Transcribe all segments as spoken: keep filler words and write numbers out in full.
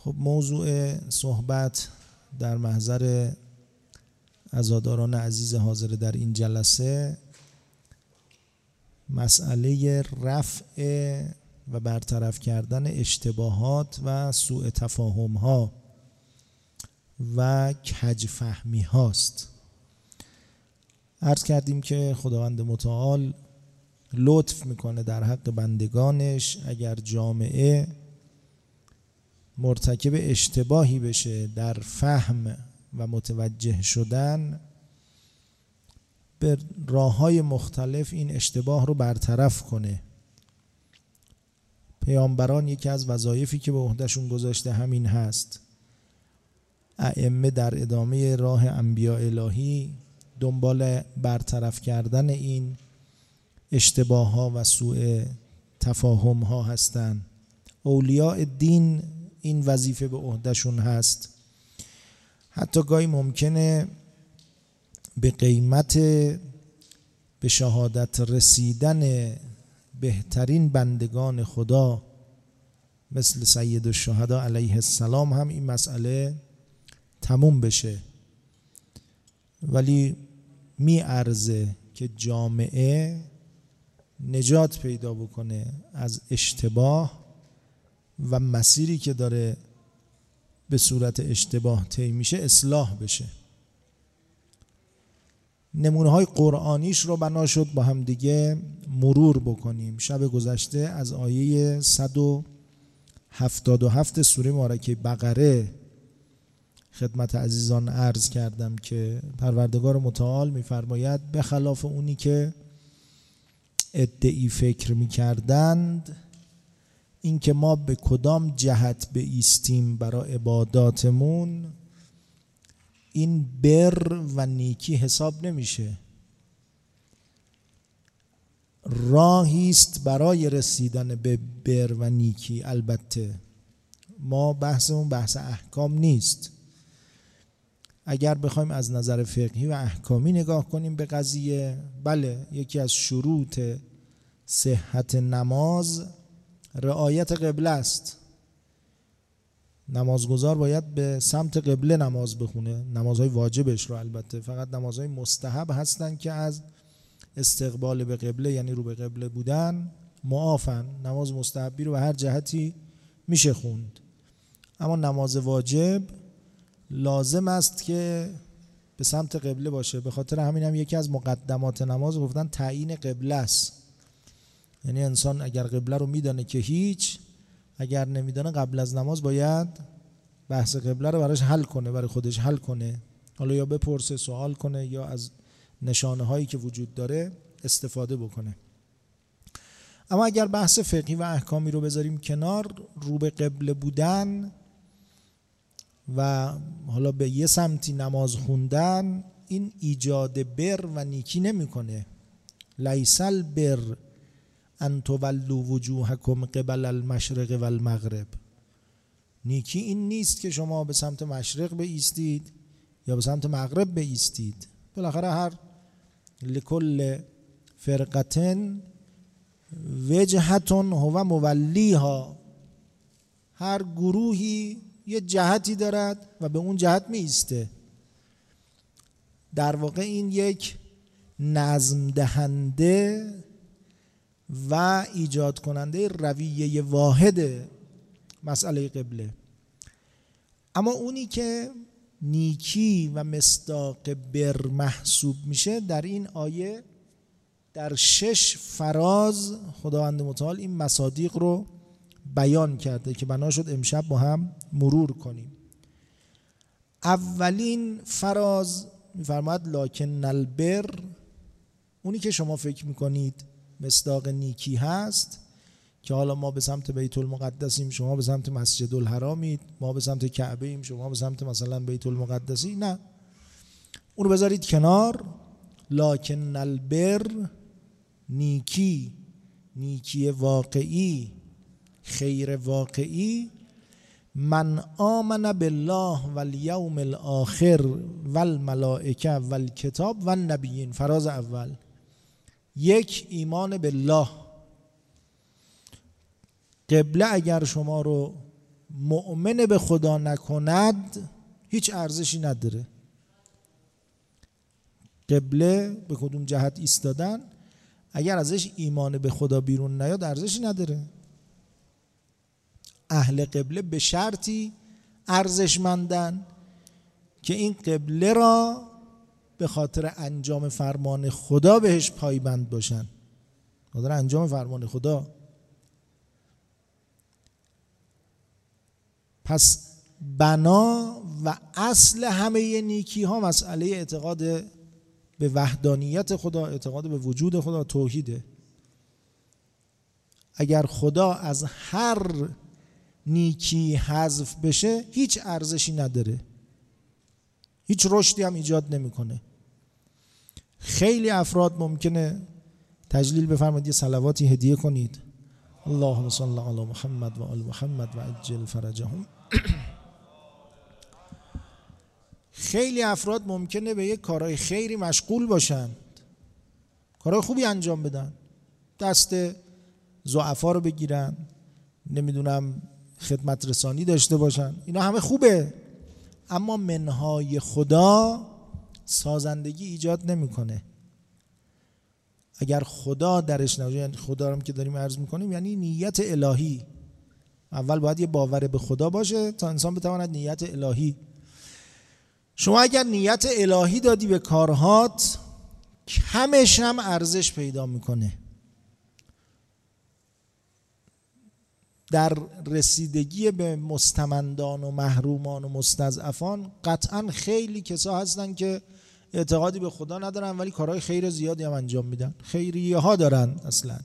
خب موضوع صحبت در محضر عزاداران عزیز حاضر در این جلسه مسئله رفع و برطرف کردن اشتباهات و سوء تفاهم ها و کج فهمی هاست. عرض کردیم که خداوند متعال لطف میکنه در حق بندگانش اگر جامعه مرتکب اشتباهی بشه در فهم و متوجه شدن، به راه‌های مختلف این اشتباه رو برطرف کنه. پیامبران یکی از وظایفی که به عهدهشون گذاشته همین هست. ائمه در ادامه راه انبیاء الهی دنبال برطرف کردن این اشتباه ها و سوء تفاهم ها هستند. اولیاء دین این وظیفه به عهدهشون هست. حتی گاهی ممکنه به قیمت به شهادت رسیدن بهترین بندگان خدا مثل سید الشهدا علیه السلام هم این مسئله تموم بشه، ولی می ارزه که جامعه نجات پیدا بکنه از اشتباه و مسیری که داره به صورت اشتباه طی میشه اصلاح بشه. نمونه های قرآنیش رو بنا شد با هم دیگه مرور بکنیم. شب گذشته از آیه صد و هفتاد و هفت سوره مبارکه بقره خدمت عزیزان عرض کردم که پروردگار متعال می‌فرماید به خلاف اونی که ادعی فکر می‌کردند، این که ما به کدام جهت بایستیم برای عباداتمون، این بر و نیکی حساب نمیشه. راهی است برای رسیدن به بر و نیکی. البته ما بحثمون بحث احکام نیست. اگر بخوایم از نظر فقهی و احکامی نگاه کنیم به قضیه، بله یکی از شروط صحت نماز رعایت قبله است. نمازگزار باید به سمت قبله نماز بخونه، نمازهای واجبش رو. البته فقط نمازهای مستحب هستن که از استقبال به قبله یعنی رو به قبله بودن معافن. نماز مستحبی رو به هر جهتی میشه خوند، اما نماز واجب لازم است که به سمت قبله باشه. به خاطر همین هم یکی از مقدمات نماز گفتن تعیین قبله است. یعنی انسان اگر قبله رو میدانه که هیچ، اگر نمیدانه قبل از نماز باید بحث قبله رو براش حل کنه، برای خودش حل کنه. حالا یا بپرسه سوال کنه یا از نشانه هایی که وجود داره استفاده بکنه. اما اگر بحث فقهی و احکامی رو بذاریم کنار، رو به قبله بودن و حالا به یه سمتی نماز خوندن این ایجاد بر و نیکی نمیکنه. لیس البر ان تولوا وجوهکم قبل المشرق و المغرب. نیکی این نیست که شما به سمت مشرق بایستید یا به سمت مغرب بایستید. بالاخره هر لکل فرقتن وجهتون هو مولیها، هر گروهی یه جهتی دارد و به اون جهت می ایسته. در واقع این یک نظم دهنده و ایجاد کننده رویه واحد مسئله قبله. اما اونی که نیکی و مصداق بر محسوب میشه، در این آیه در شش فراز خداوند متعال این مصادیق رو بیان کرده که بنا شد امشب با هم مرور کنیم. اولین فراز میفرماید لکن البر، اونی که شما فکر میکنید مصداق نیکی هست که حالا ما به سمت بیت المقدسیم، شما به سمت مسجد الحرامید، ما به سمت کعبه ایم، شما به سمت مثلا بیت المقدسی، نه، اون رو بذارید کنار. لکن البر، نیکی، نیکی واقعی، خیر واقعی، من آمن بالله والیوم الاخر والملائکه والکتاب والنبیین. فراز اول، یک، ایمان بالله. قبله اگر شما رو مؤمن به خدا نکند هیچ ارزشی نداره. قبله به کدوم جهت ایستادن اگر ازش ایمان به خدا بیرون نیاد ارزشی نداره. اهل قبله به شرطی ارزشمندن که این قبله را به خاطر انجام فرمان خدا بهش پایبند باشن، به خاطر انجام فرمان خدا. پس بنا و اصل همه نیکی ها مسئله اعتقاد به وحدانیت خدا، اعتقاد به وجود خدا، توحیده. اگر خدا از هر نیکی حذف بشه هیچ ارزشی نداره، هیچ رشدی هم ایجاد نمیکنه. خیلی افراد ممکنه تجلیل بفرمایید یه صلواتی هدیه کنید، اللهم صل علی محمد و آل محمد و عجل فرجهم. خیلی افراد ممکنه به یک کارهای خیری مشغول باشن، کارهای خوبی انجام بدن، دست ضعفا رو بگیرن، نمیدونم خدمت رسانی داشته باشن، اینا همه خوبه، اما منهای خدا سازندگی ایجاد نمیکنه. اگر خدا درش نباشه، یعنی خدا رو که داریم عرض میکنیم یعنی نیت الهی. اول باید یه باور به خدا باشه تا انسان بتواند نیت الهی. شما اگر نیت الهی دادی به کارهات کمش هم ارزش پیدا میکنه. در رسیدگی به مستمندان و محرومان و مستضعفان قطعا خیلی کسا هستن که اعتقادی به خدا ندارن ولی کارهای خیر زیادی هم انجام میدن، خیریه ها دارن. اصلا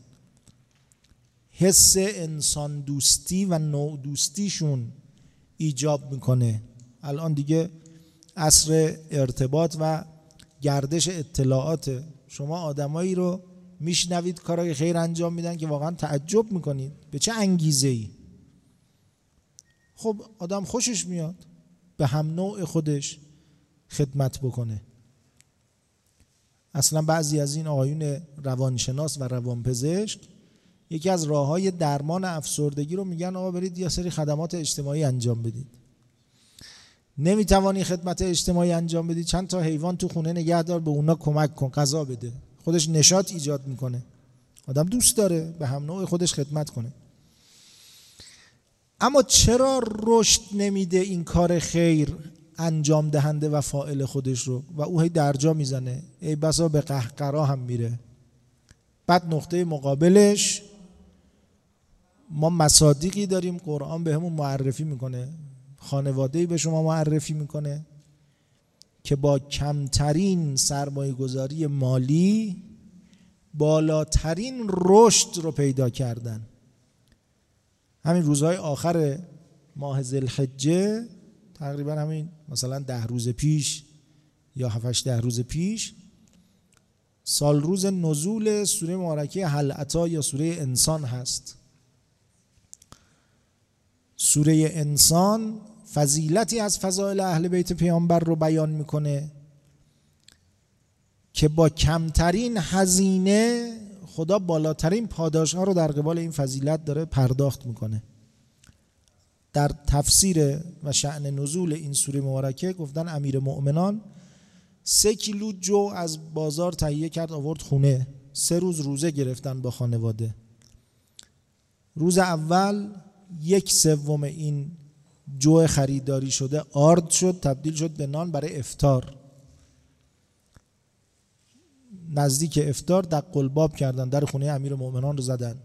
حس انسان دوستی و نوع دوستیشون ایجاب میکنه. الان دیگه عصر ارتباط و گردش اطلاعات، شما آدمایی رو میشنوید کارهای خیر انجام میدن که واقعا تعجب میکنید به چه انگیزه ای. خب آدم خوشش میاد به هم نوع خودش خدمت بکنه. اصلا بعضی از این آقایون روانشناس و روانپزشک یکی از راههای درمان افسردگی رو میگن آقا برید یه سری خدمات اجتماعی انجام بدید. نمیتوانی خدمت اجتماعی انجام بدی، چند تا حیوان تو خونه نگه دار، به اونا کمک کن، غذا بده. خودش نشاط ایجاد میکنه، آدم دوست داره به هم نوع خودش خدمت کنه. اما چرا رشد نمیده این کار خیر انجام دهنده و فاعل خودش رو و او هی درجا میزنه، ای بسا به قهقرا هم میره. بعد نقطه مقابلش ما مصادیقی داریم قرآن به همون معرفی میکنه، خانواده‌ای به شما معرفی میکنه که با کمترین سرمایه گذاری مالی بالاترین رشد رو پیدا کردن. همین روزهای آخر ماه ذوالحجه، تقریبا همین مثلا ده روز پیش یا هفت ده روز پیش، سال روز نزول سوره مبارکه هل اتی یا سوره انسان هست. سوره انسان فضیلتی از فضائل اهل بیت پیامبر رو بیان میکنه که با کمترین هزینه خدا بالاترین پاداش‌ها رو در قبال این فضیلت داره پرداخت میکنه. در تفسیر و شأن نزول این سوره مبارکه گفتن امیر مؤمنان سه کیلو جو از بازار تهیه کرد آورد خونه، سه روز روزه گرفتن با خانواده. روز اول یک سوم این جو خریداری شده آرد شد، تبدیل شد به نان برای افطار. نزدیک افطار دق الباب کردن، در خونه امیر مؤمنان رو زدن.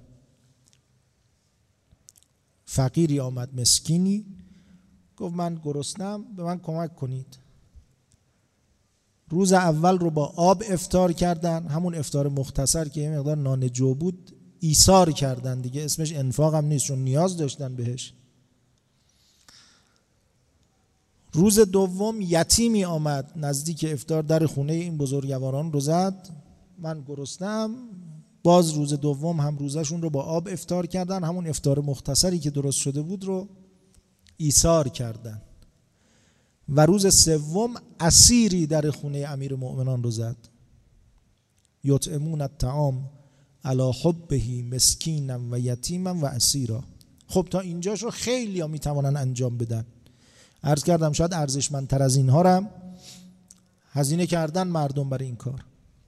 فقیری آمد، مسکینی، گفت من گرسنم، به من کمک کنید. روز اول رو با آب افطار کردن، همون افطار مختصر که یه مقدار نان جو بود ایثار کردن دیگه، اسمش انفاق هم نیست چون نیاز داشتن بهش. روز دوم یتیمی آمد نزدیک افطار، در خونه این بزرگواران رو زد، من گرسنم. باز روز دوم هم روزشون رو با آب افطار کردن، همون افطار مختصری که درست شده بود رو ایثار کردن. و روز سوم اسیری در خونه امیر مؤمنان رو زد. یطعمون الطعام علی حبه مسکینا و یتیما و اسیرا. خب تا اینجاش رو خیلی ها میتوانن انجام بدن. عرض کردم شاید ارزشمندتر از اینها رم هزینه کردن مردم برای این کار.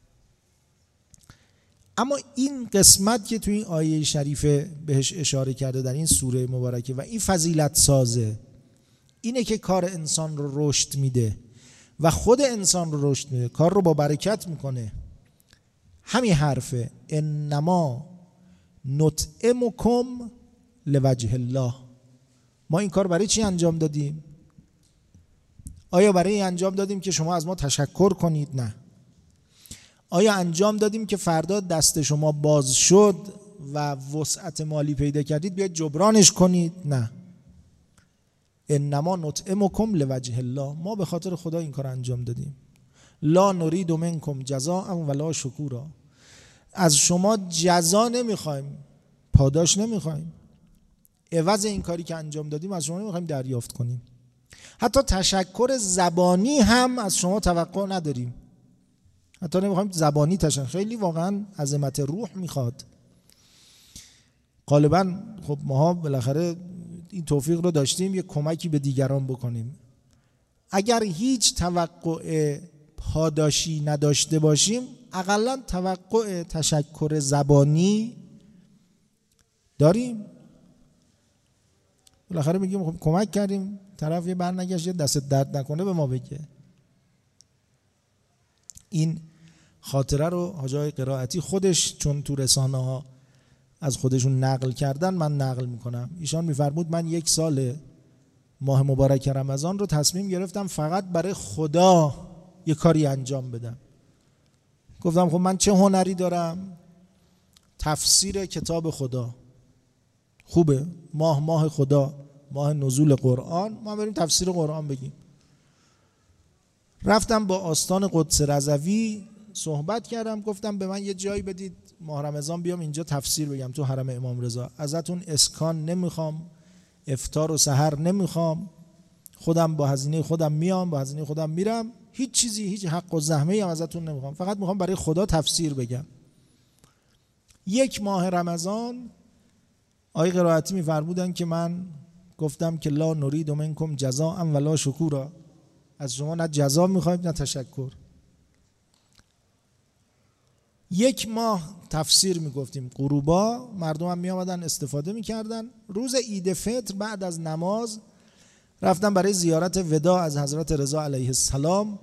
اما این قسمت که توی این آیه شریفه بهش اشاره کرده در این سوره مبارکه و این فضیلت سازه، اینه که کار انسان رو رشد میده و خود انسان رو رشد میده، کار رو با برکت میکنه. همین حرفه انما نطعمکم لوجه الله. ما این کار برای چی انجام دادیم؟ آیا برای این انجام دادیم که شما از ما تشکر کنید؟ نه. آیا انجام دادیم که فردا دست شما باز شد و وسعت مالی پیدا کردید بیاید جبرانش کنید؟ نه. انما نطعمکم لوجه الله. ما به خاطر خدا این کار انجام دادیم. لا نرید منکم جزاء ولا شکورا. از شما جزا نمیخوایم، پاداش نمیخوایم. عوض این کاری که انجام دادیم از شما نمیخوایم دریافت کنیم. حتی تشکر زبانی هم از شما توقع نداریم. حتی نمیخوایم زبانی تشکر. خیلی واقعا عظمت روح میخواد. غالبا خب ماها بالاخره این توفیق رو داشتیم یک کمکی به دیگران بکنیم. اگر هیچ توقع پاداشی نداشته باشیم، اقلا توقع تشکر زبانی داریم. بالاخره میگیم خب کمک کردیم، طرف یه برنگشت دست درد نکنه به ما بگه. این خاطره رو حاجی آقای قرائتی خودش چون تو رسانه ها از خودشون نقل کردن من نقل میکنم. ایشان میفرمود من یک سال ماه مبارک رمضان رو تصمیم گرفتم فقط برای خدا یه کاری انجام بدم. گفتم خب من چه هنری دارم؟ تفسیر کتاب خدا. خوبه، ماه ماه خدا، ماه نزول قرآن، ما بریم تفسیر قرآن بگیم. رفتم با آستان قدس رضوی صحبت کردم، گفتم به من یه جایی بدید ماه رمضان بیام اینجا تفسیر بگم تو حرم امام رضا. ازتون اسکان نمیخوام، افطار و سحر نمیخوام، خودم با هزینه خودم میام، با هزینه خودم میرم، هیچ چیزی، هیچ حق و زحمه‌ای هم ازتون نمیخوام، فقط میخوام برای خدا تفسیر بگم. یک ماه رمضان آقای قرائتی میفرمودن که من گفتم که لا نرید منکم جزاء ولا شکورا. از شما نه جزا میخوایم نه تشکر. یک ماه تفسیر میگفتیم، غروبا مردم هم میامدن استفاده میکردن. روز عید فطر بعد از نماز رفتم برای زیارت وداع از حضرت رضا علیه السلام.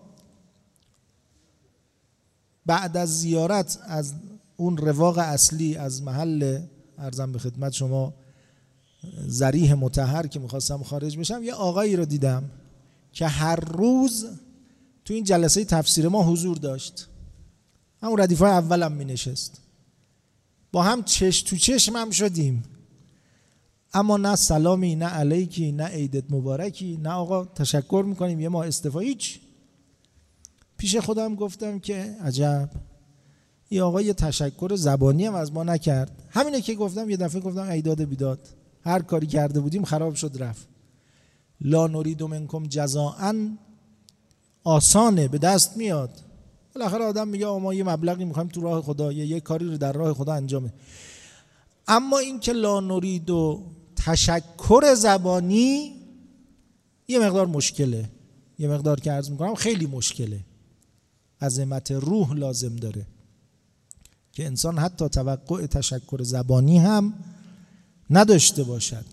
بعد از زیارت از اون رواق اصلی از محل عرضم به خدمت شما ذریح مطهر که میخواستم خارج بشم، یه آقایی رو دیدم که هر روز تو این جلسه تفسیر ما حضور داشت. همون ردیفای اولم می نشست. با هم چش تو چشم هم شدیم، اما نه سلامی، نه علیکی، نه عیدت مبارکی، نه آقا تشکر میکنیم یه ما استفا، هیچ. پیش خودم گفتم که عجب، این آقا یه تشکر زبانی هم از ما نکرد. همینه که گفتم یه دفعه گفتم ایداد بیداد، هر کاری کرده بودیم خراب شد رفت. لا نرید منکم جزاء آسانه، به دست میاد. بالاخره آدم میگه ما یه مبلغی میخوایم تو راه خدا، یه, یه کاری رو در راه خدا انجام بده. اما این که لا نرید و تشکر زبانی یه مقدار مشکله، یه مقدار که عرض میکنم خیلی مشکله. عظمت روح لازم داره که انسان حتی توقع تشکر زبانی هم نداشته باشد.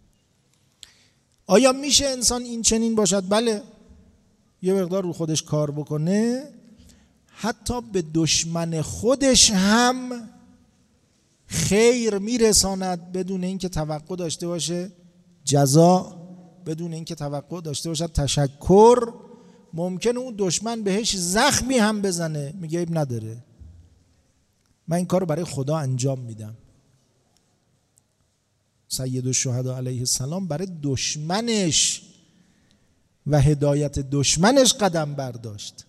آیا میشه انسان این چنین باشد؟ بله، یه مقدار رو خودش کار بکنه، حتی به دشمن خودش هم خیر میرساند بدون اینکه توقع داشته باشه جزا، بدون اینکه توقع داشته باشد تشکر. ممکنه اون دشمن بهش زخمی هم بزنه، میگه عیب نداره، من این کارو برای خدا انجام میدم. سید الشهدا علیه السلام برای دشمنش و هدایت دشمنش قدم برداشت.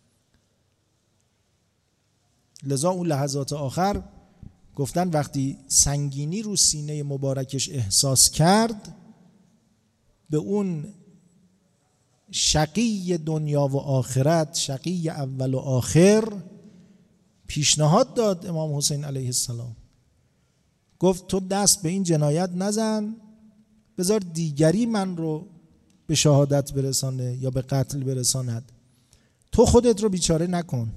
لذا اون لحظات آخر گفتن وقتی سنگینی رو سینه مبارکش احساس کرد، به اون شقی دنیا و آخرت، شقی اول و آخر، پیشنهاد داد امام حسین علیه السلام گفت تو دست به این جنایت نزن، بذار دیگری من رو به شهادت برسانه یا به قتل برساند، تو خودت رو بیچاره نکن.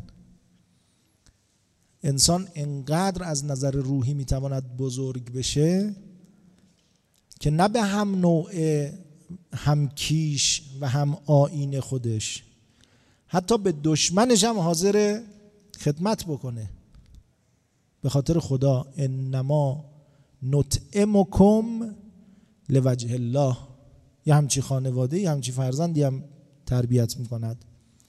انسان انقدر از نظر روحی میتواند بزرگ بشه که نه به هم نوع هم کیش و هم آیین خودش، حتی به دشمنش هم حاضر خدمت بکنه به خاطر خدا. انما نطعمکم لوجه الله. یه همچی خانواده، یه همچی فرزندی هم تربیت میکند.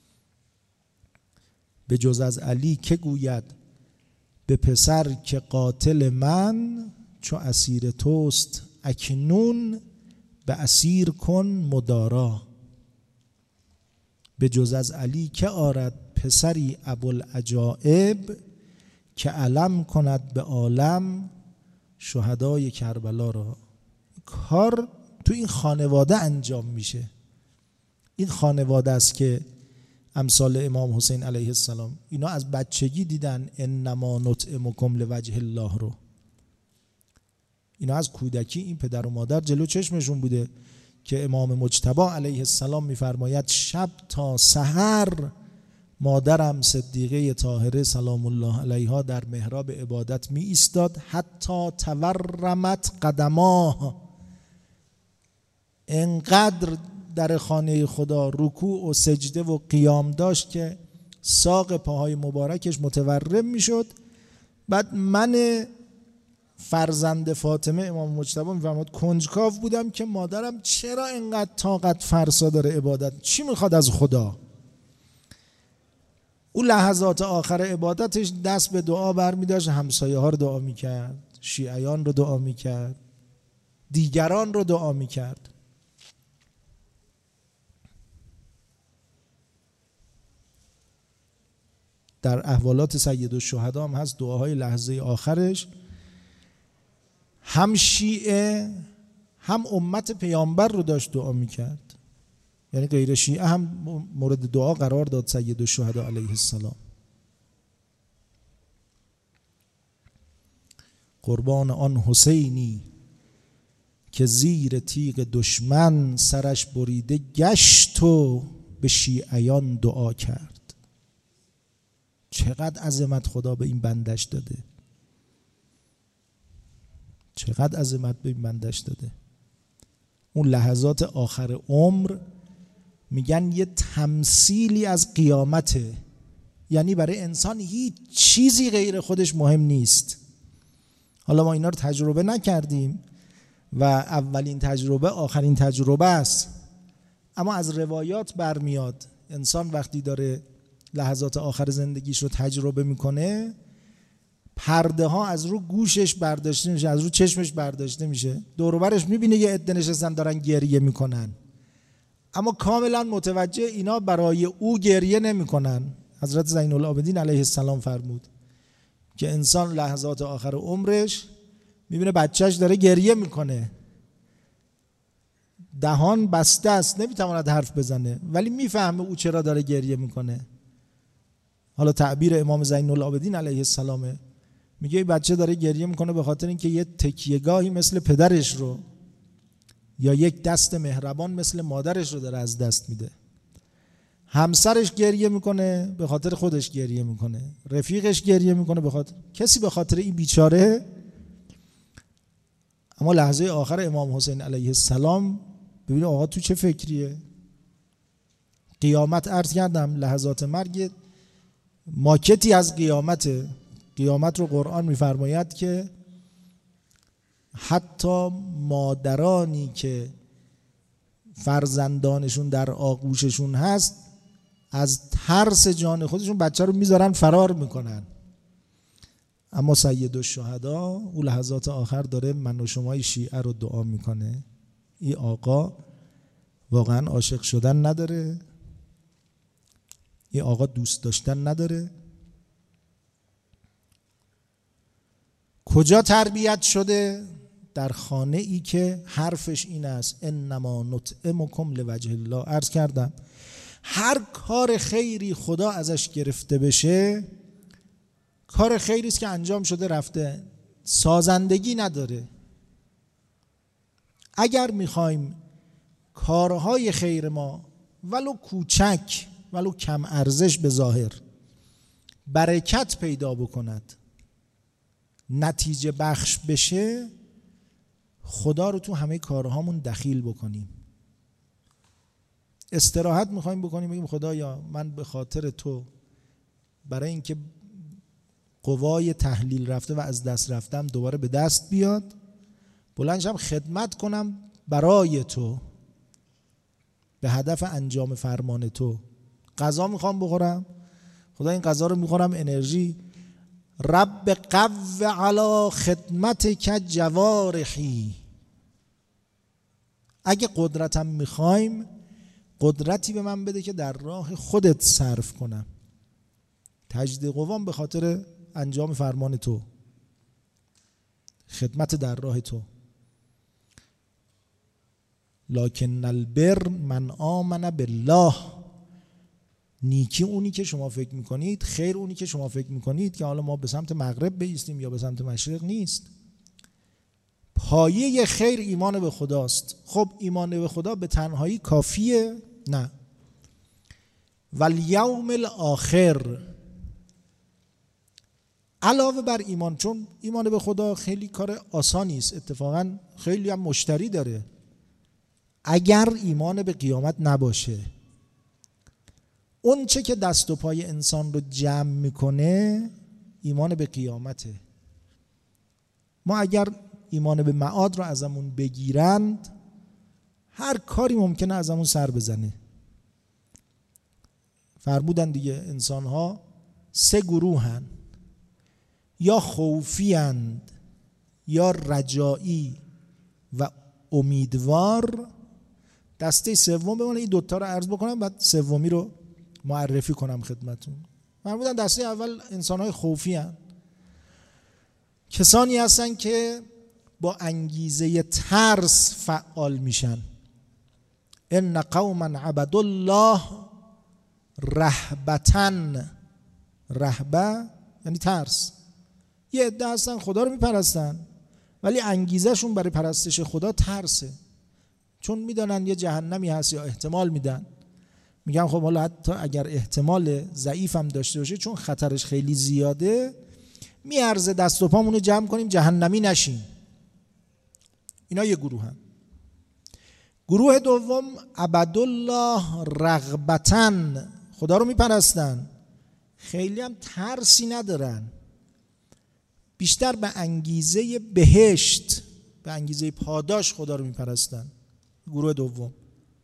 به جز از علی که گوید به پسر که قاتل من، چو اسیر توست اکنون به اسیر کن مدارا. به جز از علی که آرد پسری ابوالعجایب، که علم کند به عالم شهدای کربلا را. کار تو این خانواده انجام میشه. این خانواده است که امثال امام حسین علیه السلام اینا از بچگی دیدن انما نطعمکم لوجه الله رو. اینا از کودکی این پدر و مادر جلو چشمشون بوده که امام مجتبی علیه السلام میفرماید شب تا سحر مادرم صدیقه طاهره سلام الله علیها در محراب عبادت می ایستاد حتی تورمت قدماه. انقدر در خانه خدا رکوع و سجده و قیام داشت که ساق پاهای مبارکش متورم می شد. بعد من فرزند فاطمه امام مجتبی میفرماد کنجکاو بودم که مادرم چرا اینقدر طاقت فرسا داره عبادت، چی میخواد از خدا. اون لحظات آخر عبادتش دست به دعا برمی داشت، همسایه ها رو دعا میکرد، شیعیان رو دعا میکرد، دیگران رو دعا میکرد. در احوالات سیدالشهدا هم هست دعاهای لحظه آخرش. هم شیعه هم امت پیامبر رو داشت دعا میکرد، یعنی غیر شیعه هم مورد دعا قرار داد سیدالشهدا علیه السلام. قربان آن حسینی که زیر تیغ دشمن سرش بریده گشت و به شیعیان دعا کرد. چقدر عظمت خدا به این بندش داده، چقدر عظمت به این بندش داده. اون لحظات آخر عمر میگن یه تمثیلی از قیامته، یعنی برای انسان هیچ چیزی غیر خودش مهم نیست. حالا ما اینا رو تجربه نکردیم و اولین تجربه آخرین تجربه است، اما از روایات برمیاد انسان وقتی داره لحظات آخر زندگیش رو تجربه میکنه پرده ها از رو گوشش برداشته میشه، از رو چشمش برداشته میشه، دور و برش میبینه یه عده نشستن دارن گریه میکنن، اما کاملا متوجه اینا برای او گریه نمیکنن. حضرت زین العابدین علیه السلام فرمود که انسان لحظات آخر عمرش میبینه بچهش داره گریه میکنه، دهان بسته است، نمیتواند حرف بزنه، ولی میفهمه او چرا داره گریه میکنه. حالا تعبیر امام زین العابدین علیه السلامه، میگه این بچه داره گریه میکنه به خاطر اینکه یه تکیهگاهی مثل پدرش رو یا یک دست مهربان مثل مادرش رو داره از دست میده. همسرش گریه میکنه به خاطر خودش گریه میکنه، رفیقش گریه میکنه به خاطر کسی به خاطر این بیچاره. اما لحظه آخر امام حسین علیه السلام ببینید آقا تو چه فکریه. قیامت عرض کردم لحظات مرگ ماکتی از قیامته. قیامت رو قرآن میفرماید که حتی مادرانی که فرزندانشون در آغوششون هست از ترس جان خودشون بچه رو میذارن فرار میکنن. اما سیدالشهدا او لحظات آخر داره من و شمای شیعه رو دعا میکنه. این آقا واقعا عاشق شدن نداره، این آقا دوست داشتن نداره. کجا تربیت شده؟ در خانه ای که حرفش این است انما نطعمکم لوجه الله. عرض کردم هر کار خیری خدا ازش گرفته بشه کار خیری است که انجام شده رفته. سازندگی نداره. اگر میخوایم کارهای خیر ما ولو کوچک ولو کم ارزش به ظاهر برکت پیدا بکند، نتیجه بخش بشه، خدا رو تو همه کارهامون دخیل بکنیم. استراحت میخوایم بکنیم، بگیم خدایا من به خاطر تو، برای اینکه قوای تحلیل رفته و از دست رفتم دوباره به دست بیاد، بلند شم خدمت کنم برای تو، به هدف انجام فرمان تو. غذا میخوام بخورم، خدا این غذا رو میخورم انرژی. رب قو علی خدمتک جوارحی. اگه قدرتم میخوایم، قدرتی به من بده که در راه خودت صرف کنم. تجدید قوام به خاطر انجام فرمان تو، خدمت در راه تو. لکن البر من آمن بالله. نیکی اونی که شما فکر میکنید، خیر اونی که شما فکر میکنید که حالا ما به سمت مغرب بایستیم یا به سمت مشرق نیست. پایه خیر ایمان به خداست. خب ایمان به خدا به تنهایی کافیه؟ نه. والیوم الاخر علاوه بر ایمان، چون ایمان به خدا خیلی کار آسانی است، اتفاقا خیلی هم مشتری داره. اگر ایمان به قیامت نباشه، اون چه که دست و پای انسان رو جمع میکنه ایمان به قیامته. ما اگر ایمان به معاد رو ازمون بگیرند، هر کاری ممکنه ازمون سر بزنه. فرمودن دیگه انسان ها سه گروهن، یا خوفی اند، یا رجایی و امیدوار. دسته سوم بمونه. این دوتا رو عرض بکنم بعد سومی رو معرفی کنم خدمتون. فرمودن دسته اول انسان‌های خوفی هستند. کسانی هستن که با انگیزه ترس فعال میشن. ان قوما عبدوا الله رهبتن. رهبه یعنی ترس. یه عده هستن خدا رو میپرستن ولی انگیزه شون برای پرستش خدا ترسه، چون میدانن یه جهنمی هست یا احتمال میدن. میگم خب حالا حتی اگر احتمال ضعیف هم داشته باشه، چون خطرش خیلی زیاده، میارزه دست و پامونو جمع کنیم جهنمی نشیم. اینا یه گروه هم. گروه دوم عبدالله رغبتن، خدا رو میپرستن، خیلی هم ترسی ندارن، بیشتر به انگیزه بهشت، به انگیزه پاداش خدا رو میپرستن. گروه دوم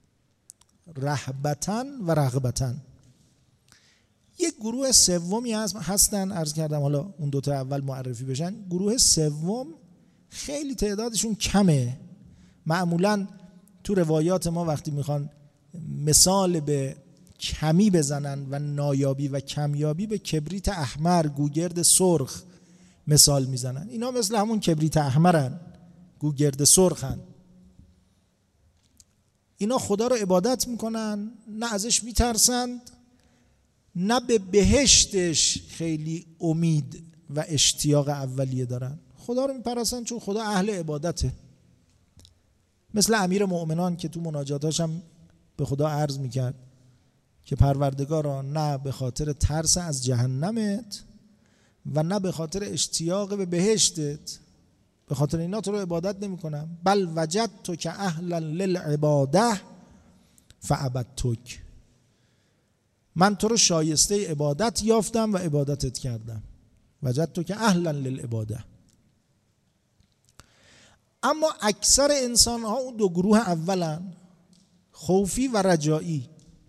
رهبتن و رغبتن. یک گروه سومی هستن، عرض کردم حالا اون دوتا اول معرفی بشن. گروه سوم خیلی تعدادشون کمه. معمولا تو روایات ما وقتی میخوان مثال به کمی بزنن و نایابی و کمیابی، به کبریت احمر، گوگرد سرخ مثال میزنن. اینا مثل همون کبریت احمرن، گوگرد سرخن. اینا خدا رو عبادت میکنن، نه ازش میترسند، نه به بهشتش خیلی امید و اشتیاق اولیه دارن. خدا رو میپرستن چون خدا اهل عبادته. مثل امیر مؤمنان که تو مناجاتاش هم به خدا عرض میکرد که پروردگارا، نه به خاطر ترس از جهنمت و نه به خاطر اشتیاق به بهشتت، به خاطر اینا تو رو عبادت نمی کنم. بل وجدت که اهلا للعباده فعبدتک. من تو رو شایسته عبادت یافتم و عبادتت کردم. وجدت که اهلا للعباده. اما اکثر انسان ها اون دو گروه اولن، خوفی و رجایی.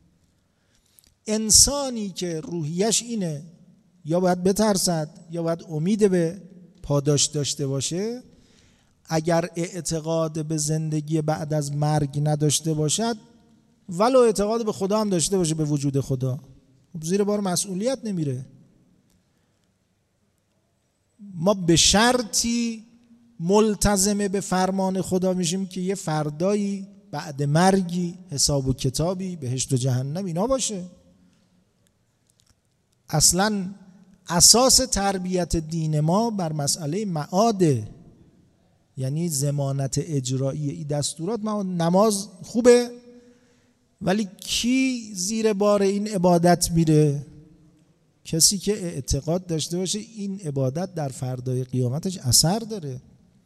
انسانی که روحیش اینه یا باید بترسد یا باید امید به پاداش داشته باشه، اگر اعتقاد به زندگی بعد از مرگ نداشته باشد، ولو اعتقاد به خدا هم داشته باشه، به وجود خدا، زیر بار مسئولیت نمیره. ما به شرطی ملتزم به فرمان خدا میشیم که یه فردایی بعد مرگی حساب و کتابی، بهشت و جهنم اینا باشه. اصلا اساس تربیت دین ما بر مسئله معاده، یعنی ضمانت اجرایی این دستورات. نماز خوبه ولی کی زیر بار این عبادت میره؟ کسی که اعتقاد داشته باشه این عبادت در فردای قیامتش اثر داره.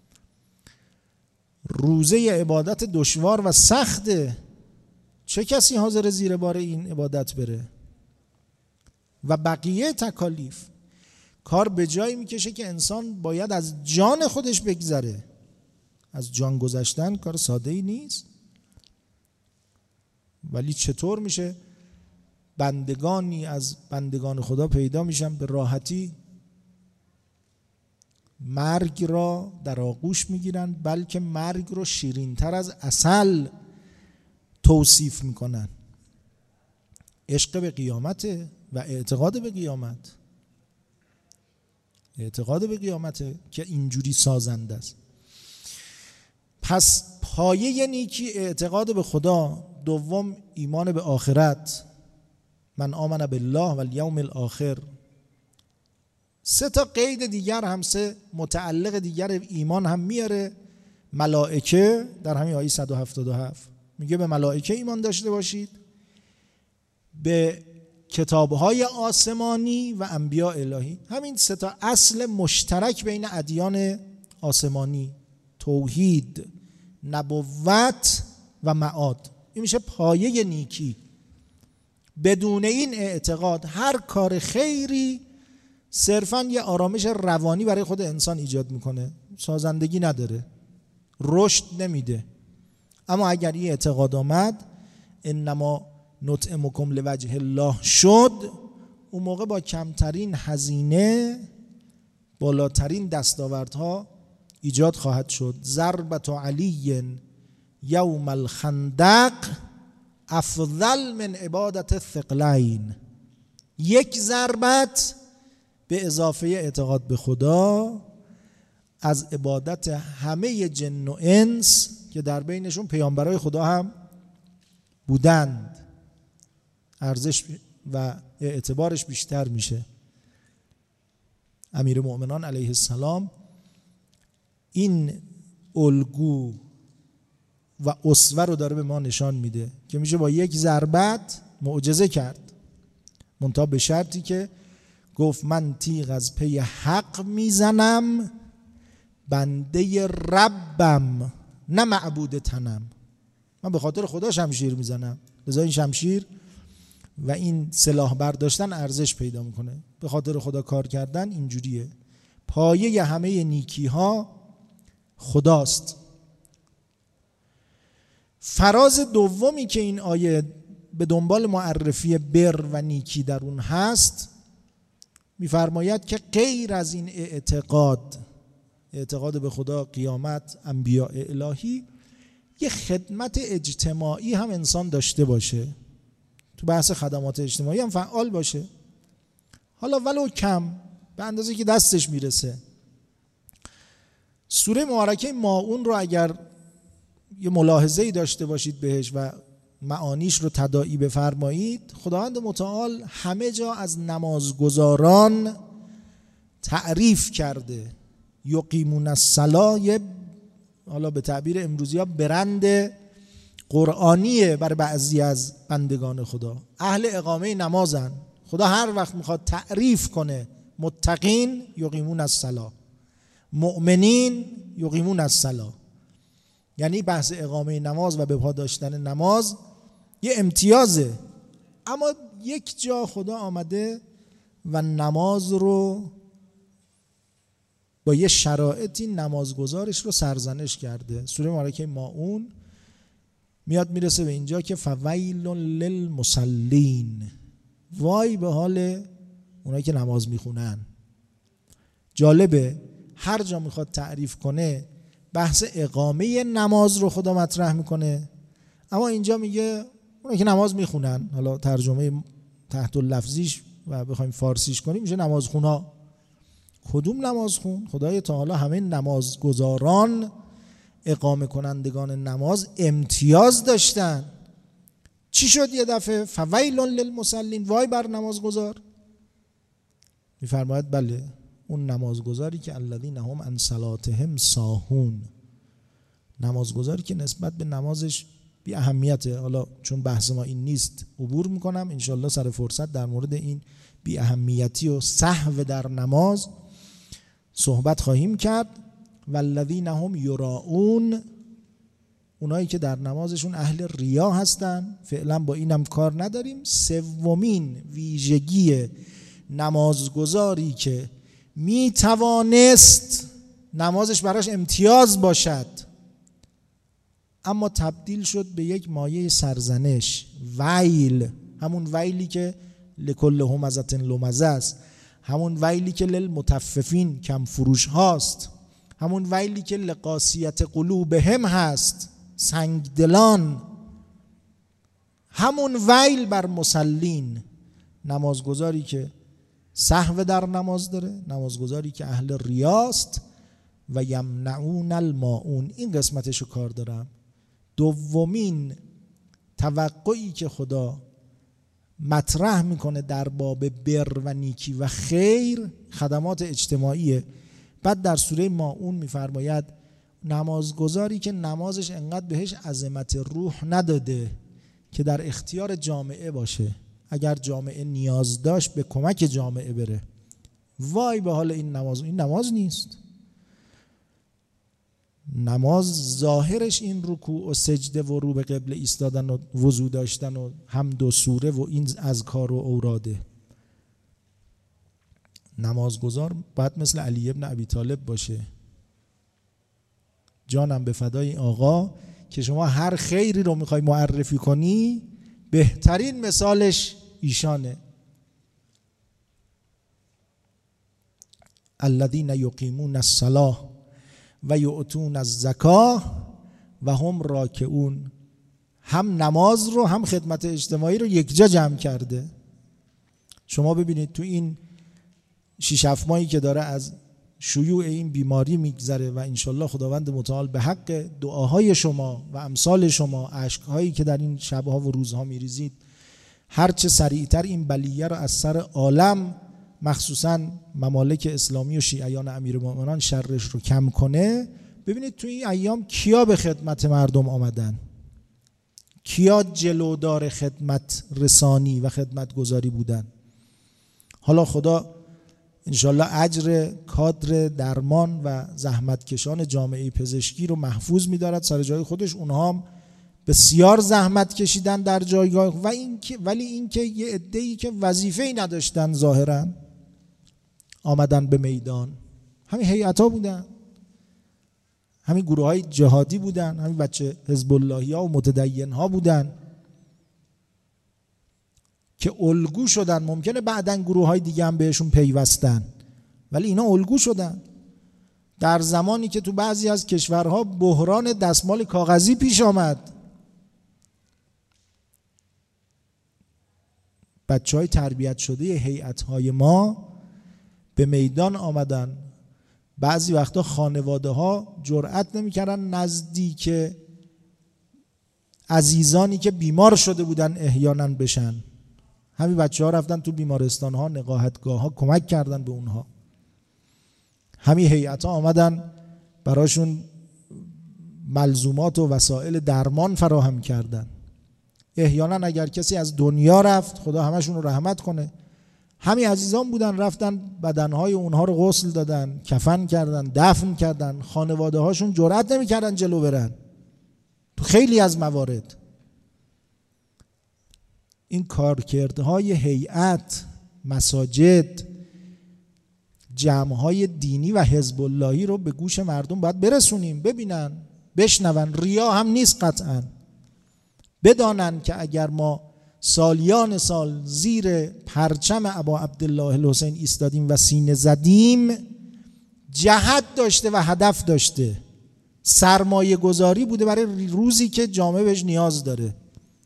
روزه عبادت دشوار و سخته، چه کسی حاضر زیر بار این عبادت بره؟ و بقیه تکالیف کار به جایی میکشه که انسان باید از جان خودش بگذره. از جان گذشتن کار ساده ای نیست، ولی چطور میشه بندگانی از بندگان خدا پیدا میشن به راحتی مرگ را در آغوش میگیرن، بلکه مرگ رو شیرین‌تر از عسل توصیف میکنن. عشق به قیامت و اعتقاد به قیامت، اعتقاد به قیامته که اینجوری سازنده است. پس پایه نیکی اعتقاد به خدا، دوم ایمان به آخرت، من آمن بالله و الیوم الاخر. سه تا قید دیگر هم، سه متعلق دیگر ایمان هم میاره. ملائکه در همین آیه صد و هفتاد و هفت میگه به ملائکه ایمان داشته باشید، به کتاب‌های آسمانی و انبیاء الهی. همین سه تا اصل مشترک بین ادیان آسمانی، توحید، نبوت و معاد، این میشه پایه نیکی. بدون این اعتقاد هر کار خیری صرفاً یه آرامش روانی برای خود انسان ایجاد میکنه، سازندگی نداره، رشد نمیده. اما اگر این اعتقاد آمد انما نطعمکم لوجه الله شد، اون موقع با کمترین هزینه بالاترین دستاوردها ایجاد خواهد شد. ضربت علی یوم الخندق افضل من عبادت الثقلین. یک ضربت به اضافه اعتقاد به خدا از عبادت همه جن و انس که در بینشون پیامبرای خدا هم بودند ارزش و اعتبارش بیشتر میشه. امیر مؤمنان علیه السلام این الگو و اسوه رو داره به ما نشان میده که میشه با یک ضربت معجزه کرد، منتها به شرطی که گفت من تیغ از پی حق میزنم، بنده ربم نه معبود تنم. من به خاطر خدا شمشیر میزنم، لذا این شمشیر و این سلاح برداشتن ارزش پیدا میکنه. به خاطر خدا کار کردن اینجوریه. پایه همه نیکی ها خداست. فراز دومی که این آیه به دنبال معرفی بر و نیکی در اون هست، میفرماید که غیر از این اعتقاد، اعتقاد به خدا، قیامت، انبیاء الهی، یه خدمت اجتماعی هم انسان داشته باشه، تو بحث خدمات اجتماعی هم فعال باشه، حالا ولو کم، به اندازه که دستش میرسه. سوره مبارکه ماعون رو اگر یه ملاحظه‌ای داشته باشید بهش و معانیش رو تداعی بفرمایید، خداوند متعال همه جا از نمازگزاران تعریف کرده. یقیمون الصلاة، حالا به تعبیر امروزی ها برند قرآنیه بر بعضی از بندگان خدا. اهل اقامه نمازن. خدا هر وقت میخواد تعریف کنه متقین یقیمون الصلاة، مؤمنین یقیمون الصلاة، یعنی بحث اقامه نماز و به پا داشتن نماز یه امتیازه. اما یک جا خدا آمده و نماز رو با یه شرایطی نمازگزارش رو سرزنش کرده. سوره مبارکه ماعون میاد میرسه به اینجا که فویل للمصلین، وای به حال اونایی که نماز میخونن. جالبه هر جا میخواد تعریف کنه بحث اقامه نماز رو خدا مطرح میکنه، اما اینجا میگه اونایی که نماز میخونن. حالا ترجمه تحت اللفظیش و بخوایم فارسیش کنیم میشه نمازخونا. کدوم نمازخون؟ خدای تعالی همه نمازگزاران، اقامه کنندگان نماز امتیاز داشتن. چی شد یه دفعه فویل للمصلین، وای بر نمازگزار؟ میفرماید بله اون نمازگزاری که الذین هم عن صلاتهم ساهون، نمازگزاری که نسبت به نمازش بی اهمیته. حالا چون بحث ما این نیست عبور میکنم، انشالله سر فرصت در مورد این بی اهمیتی و سهو در نماز صحبت خواهیم کرد. والذین هم یراؤون، اونایی که در نمازشون اهل ریا هستن. فعلا با اینم کار نداریم. سومین ویژگی نمازگزاری که می توانست نمازش براش امتیاز باشد اما تبدیل شد به یک مایه سرزنش، ویل، همون ویلی که لکل همزة لمزه است، همون ویلی که للمطففین کم فروش هاست، همون ویلی که لقاسیت قلوبهم هست، سنگدلان، همون ویل بر مسلین. نمازگزاری که سهو در نماز داره، نمازگزاری که اهل ریاست. و یمنعون الماعون، این قسمتشو کار دارم. دومین توقعی که خدا مطرح میکنه در باب بر و نیکی و خیر خدمات اجتماعیه. بعد در سوره ماعون میفرماید نمازگزاری که نمازش انقدر بهش عظمت روح نداده که در اختیار جامعه باشه، اگر جامعه نیاز داشت به کمک جامعه بره. وای به حال این نماز. این نماز نیست. نماز ظاهرش این رکوع و سجده و رو به قبله ایستادن و وضو داشتن و حمد و سوره و این اذکار و اوراده. نمازگزار باید مثل علی ابن ابی طالب باشه. جانم به فدای آقا که شما هر خیری رو میخوای معرفی کنی بهترین مثالش ایشانه. الذین یقیمون الصلاة و یؤتون الزکاه و هم راکعون. هم نماز رو هم خدمت اجتماعی رو یک جا جمع کرده. شما ببینید تو این شش هفت ماهی که داره از شیوع این بیماری میگذره و انشالله خداوند متعال به حق دعاهای شما و امثال شما، اشکهایی که در این شبها و روزها میریزید، هرچه سریعتر این بلیه رو از سر عالم مخصوصاً ممالک اسلامی و شیعیان امیرالمؤمنین شرش رو کم کنه. ببینید تو این ایام کیا به خدمت مردم آمدن، کیا جلودار خدمت رسانی و خدمت گذاری بودن. حالا خدا انشالله اجر کادر درمان و زحمتکشان جامعه پزشکی رو محفوظ می‌دارد سر جای خودش. اونها هم بسیار زحمت کشیدن در جایگاه و این که ولی این که یه عده‌ای که وظیفه‌ای نداشتن ظاهراً آمدن به میدان. همین هیئت‌ها بودن، همین گروه‌های جهادی بودن، همین بچه حزب اللهی‌ها و متدین‌ها بودن که الگو شدن. ممکنه بعداً گروه‌های دیگه هم بهشون پیوستن ولی اینا الگو شدن. در زمانی که تو بعضی از کشورها بحران دستمال کاغذی پیش آمد، بچه‌های تربیت شده هیئت‌های ما به میدان آمدن. بعضی وقتا خانواده‌ها جرئت نمی‌کردن نزدیک عزیزانی که بیمار شده بودن احیانا بشن. همین بچه‌ها رفتن تو بیمارستان‌ها، نقاهتگاه‌ها، کمک کردن به اونها. همین هیئت‌ها آمدن براشون ملزومات و وسایل درمان فراهم کردن. احیانا اگر کسی از دنیا رفت، خدا همشون رو رحمت کنه، همین عزیزان بودن رفتن بدنهای اونها رو غسل دادن، کفن کردن، دفن کردن. خانواده هاشون جرئت نمی کردن جلو برن تو خیلی از موارد. این کارکردهای هیئت، مساجد، جمعهای دینی و حزب اللهی رو به گوش مردم باید برسونیم، ببینن، بشنون. ریا هم نیست قطعاً. بدانن که اگر ما سالیان سال زیر پرچم ابا عبدالله الحسین ایستادیم و سینه زدیم، جهت داشته و هدف داشته، سرمایه گذاری بوده برای روزی که جامعه بهش نیاز داره.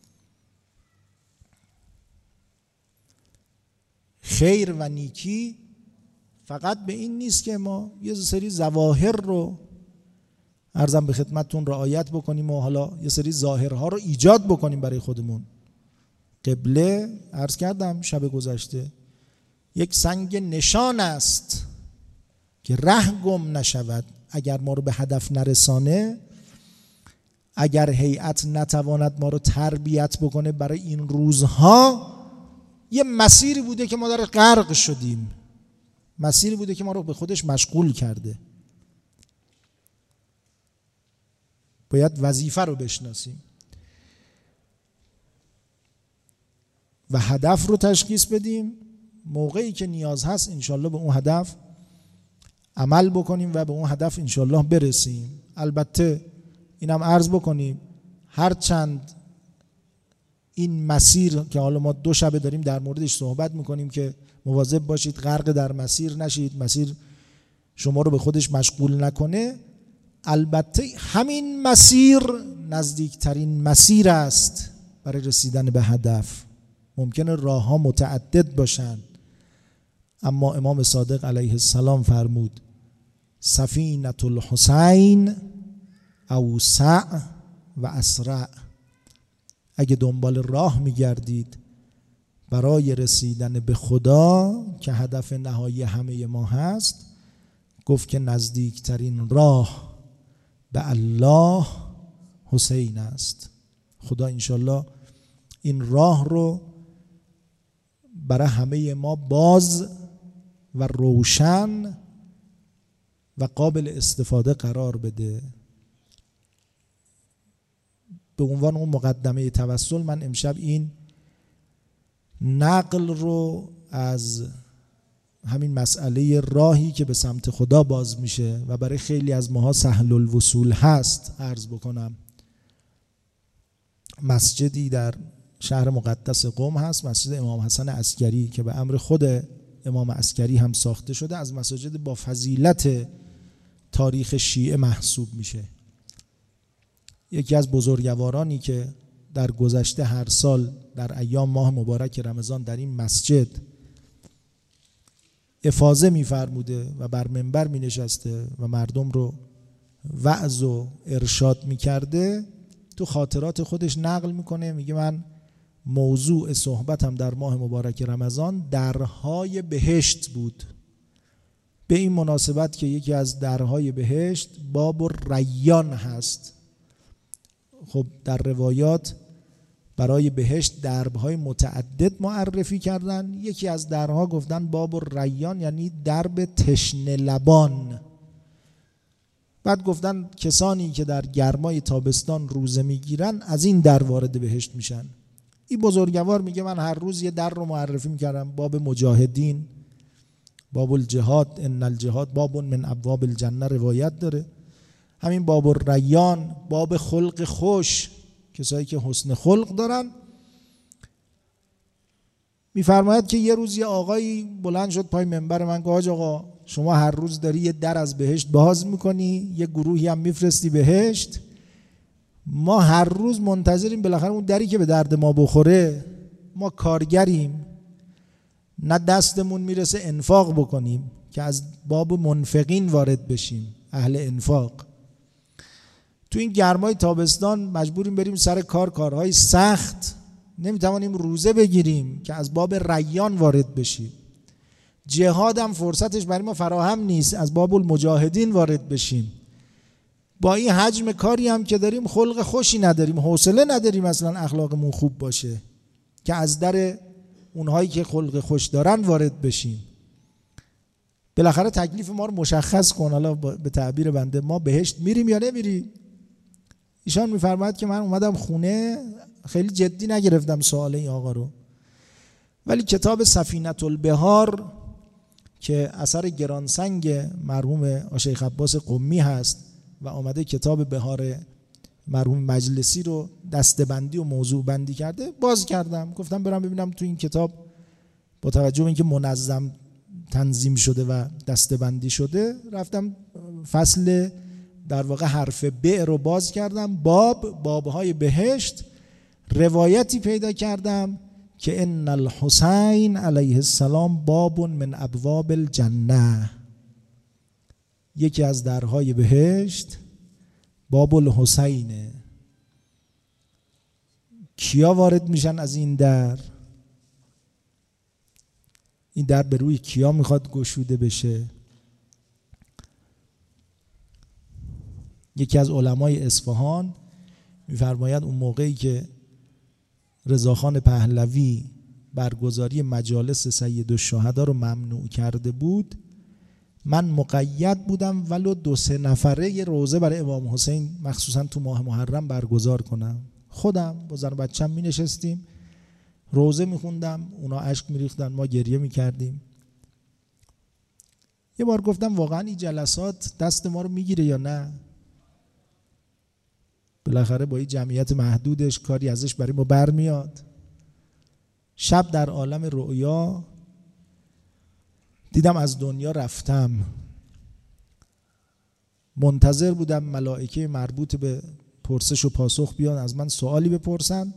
خیر و نیکی فقط به این نیست که ما یه سری ظواهر رو عرضم به خدمتتون رعایت بکنیم و حالا یه سری ظاهرها رو ایجاد بکنیم برای خودمون. قبله عرض کردم شب گذشته یک سنگ نشان است که ره گم نشود. اگر ما رو به هدف نرسانه، اگر هیئت نتواند ما رو تربیت بکنه برای این روزها، یه مسیری بوده که ما در غرق شدیم، مسیری بوده که ما رو به خودش مشغول کرده. باید وظیفه رو بشناسیم و هدف رو تشخیص بدیم. موقعی که نیاز هست انشالله به اون هدف عمل بکنیم و به اون هدف انشالله برسیم. البته اینم عرض بکنیم هر چند این مسیر که حالا ما دو شبه داریم در موردش صحبت میکنیم که مواظب باشید غرق در مسیر نشید، مسیر شما رو به خودش مشغول نکنه، البته همین مسیر نزدیکترین مسیر است برای رسیدن به هدف. ممکنه راه ها متعدد باشند، اما امام صادق علیه السلام فرمود سفینة الحسین اوسع و اسرع. اگه دنبال راه میگردید برای رسیدن به خدا که هدف نهایی همه ما هست، گفت که نزدیکترین راه به الله حسین است. خدا انشالله این راه رو برای همه ما باز و روشن و قابل استفاده قرار بده. به عنوان اون مقدمه توسل، من امشب این نقل رو از همین مسئله راهی که به سمت خدا باز میشه و برای خیلی از ماها سهل الوصول هست عرض بکنم. مسجدی در شهر مقدس قم هست، مسجد امام حسن عسکری، که به امر خود امام عسکری هم ساخته شده، از مساجد با فضیلت تاریخ شیعه محسوب میشه. یکی از بزرگوارانی که در گذشته هر سال در ایام ماه مبارک رمضان در این مسجد افاضه می‌فرموده و بر منبر می‌نشسته و مردم رو وعظ و ارشاد می‌کرده، تو خاطرات خودش نقل می‌کنه، میگه من موضوع صحبتم در ماه مبارک رمضان درهای بهشت بود. به این مناسبت که یکی از درهای بهشت باب ریان هست. خب در روایات برای بهشت دربهای متعدد معرفی کردن. یکی از درها گفتن باب ریان، یعنی درب تشنه لبان. بعد گفتن کسانی که در گرمای تابستان روزه میگیرن از این در وارد بهشت میشن. این بزرگوار میگه من هر روز یه در رو معرفی میکردم، باب مجاهدین، باب الجهاد، ان الجهاد باب من ابواب الجنه روایت داره. همین باب ریان، باب خلق خوش، کسایی که حسن خلق دارن. میفرماید که یه روز یه آقایی بلند شد پای منبر من، گفت حاج آقا شما هر روز داری یه در از بهشت باز میکنی، یه گروهی هم میفرستی بهشت، ما هر روز منتظریم بالاخره اون دری که به درد ما بخوره. ما کارگریم، نه دستمون میرسه انفاق بکنیم که از باب منفقین وارد بشیم، اهل انفاق. تو این گرمای تابستان مجبوریم بریم سر کار، کارهای سخت، نمیتوانیم روزه بگیریم که از باب ریان وارد بشیم. جهاد هم فرصتش برای ما فراهم نیست، از باب المجاهدین وارد بشیم. با این حجم کاری هم که داریم خلق خوشی نداریم، حوصله نداریم اصلا اخلاقمون خوب باشه که از در اونهایی که خلق خوش دارن وارد بشیم. بالاخره تکلیف ما رو مشخص کن، حالا به تعبیر بنده ما بهشت میریم یا نمیریم؟ ایشان میفرماید که من اومدم خونه، خیلی جدی نگرفتم سوال این آقا رو، ولی کتاب سفینة البحار که اثر گرانسنگ مرحوم شیخ عباس قمی هست و آمده کتاب بهار مرحوم مجلسی رو دسته‌بندی و موضوع بندی کرده، باز کردم، گفتم برم ببینم تو این کتاب با توجه به اینکه منظم تنظیم شده و دسته‌بندی شده، رفتم فصل در واقع حرف ب رو باز کردم، باب بابهای بهشت، روایتی پیدا کردم که ان الحسین علیه السلام باب من ابواب الجنه، یکی از درهای بهشت باب الحسینه. کیا وارد میشن از این در؟ این در به روی کیا میخواد گشوده بشه؟ یکی از علمای اصفهان میفرماید اون موقعی که رضاخان پهلوی برگزاری مجالس سیدالشهدا رو ممنوع کرده بود، من مقید بودم ولو دو سه نفره یه روزه برای امام حسین مخصوصا تو ماه محرم برگزار کنم. خودم با زن و بچه‌م می نشستیم روزه می خوندم، اونا اشک می ریختن، ما گریه می کردیم. یه بار گفتم واقعا این جلسات دست ما رو می گیره یا نه؟ بالاخره با این جمعیت محدودش کاری ازش برای ما برمیاد. شب در عالم رؤیا دیدم از دنیا رفتم، منتظر بودم ملائکه مربوط به پرسش و پاسخ بیان از من سوالی بپرسن.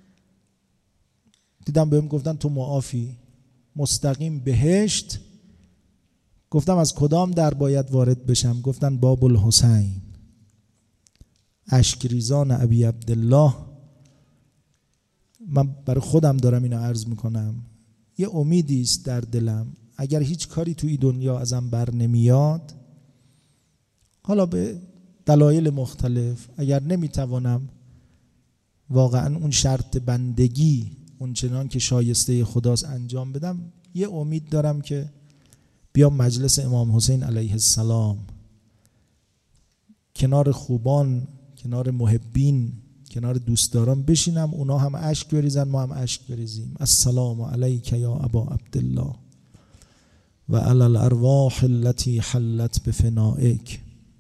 دیدم بهم گفتن تو معافی، مستقیم بهشت. گفتم از کدام در باید وارد بشم؟ گفتن باب الحسین. اشک ریزان ابی عبدالله. من برای خودم دارم اینو عرض میکنم، یه امیدی است در دلم، اگر هیچ کاری توی دنیا ازم بر نمیاد، حالا به دلایل مختلف، اگر نمیتوانم واقعا اون شرط بندگی اون چنان که شایسته خداست انجام بدم، یه امید دارم که بیام مجلس امام حسین علیه السلام، کنار خوبان، کنار محبین، کنار دوستداران بشینم، اونا هم اشک بریزن، ما هم اشک بریزیم. السلام علیک یا ابا عبدالله و علی الارواح التي حلت بفنائک،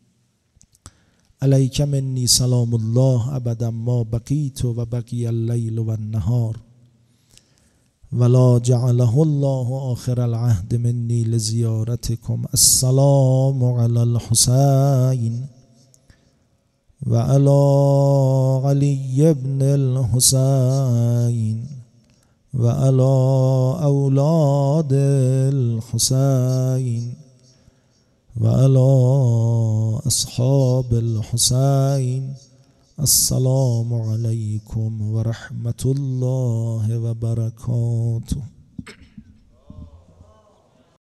علیک منی سلام الله ابدا ما بقیت و بقی اللیل و النهار ولا جعله الله آخر العهد منی لزیارتکم. السلام علی الحسین و علی علی ابن الحسین و علی اولاد الحسین و علی اصحاب الحسین. السلام علیکم و رحمت الله و برکاته.